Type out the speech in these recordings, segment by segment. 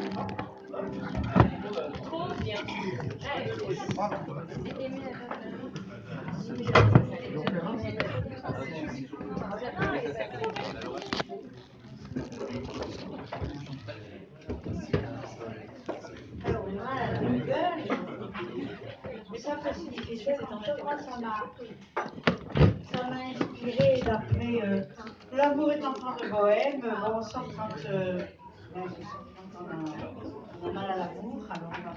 Alors, voilà, la gueule. Mais ça, c'est difficile. En fait, moi, ça m'a inspiré d'après L'amour est enfant de Bohème. Bon, on sent quand on a mal à l'amour, alors on va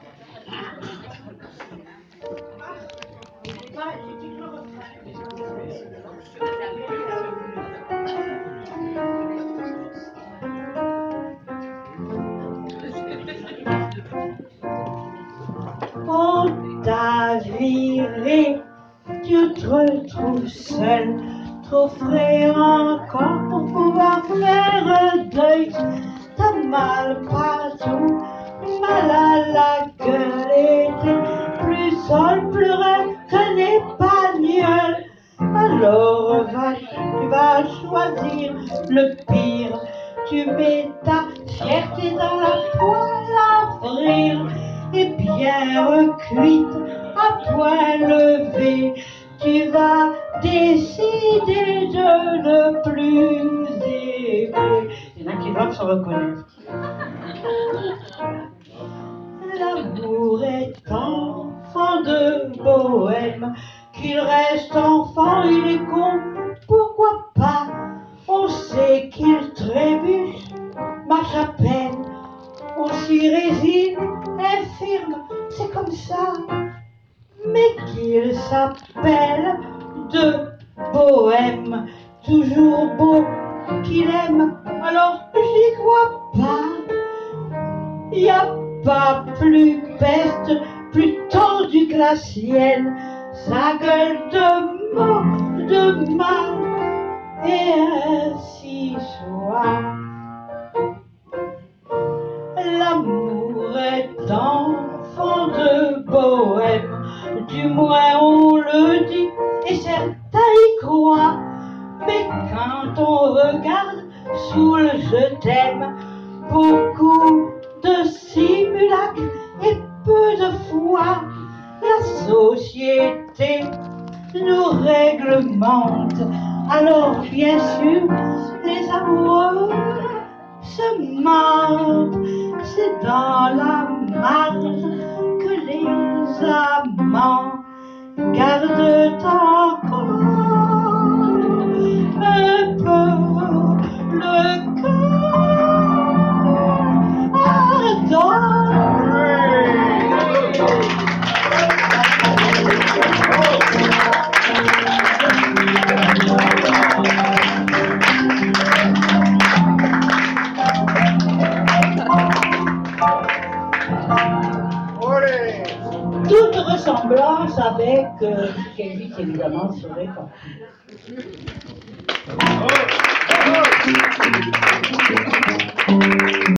on t'a viré, tu te retrouves seul, trop frais encore pour pouvoir faire un deuil. T'as mal partout, mal à la gueule, et t'es plus seul, pleurer qu'un épagnol. Alors tu vas choisir le pire, tu mets ta fierté dans la poêle à frire, et bien recuite à point levé, tu vas décider de ne plus aimer. Il y en a qui doivent se reconnaître. L'amour est enfant de Bohème, qu'il reste enfant, il est con, pourquoi pas? On sait qu'il trébuche, marche à peine, on s'y résigne, infirme, c'est comme ça. Mais qu'il s'appelle de Bohème, toujours beau qu'il aime, alors j'y crois pas. Y a pas plus peste, plus tendue que la sienne, sa gueule de mort, de mal, et ainsi soit. L'amour est enfant de Bohème, du moins on le dit, et certains y croient. Mais quand on regarde sous le je t'aime, beaucoup de simulacres et peu de foi, la société nous réglemente. Alors bien sûr, les amoureux se mentent. C'est dans la marge que les amants gardent encore un peu le cœur ardent. Toute ressemblance avec Kelly, évidemment, serait pas.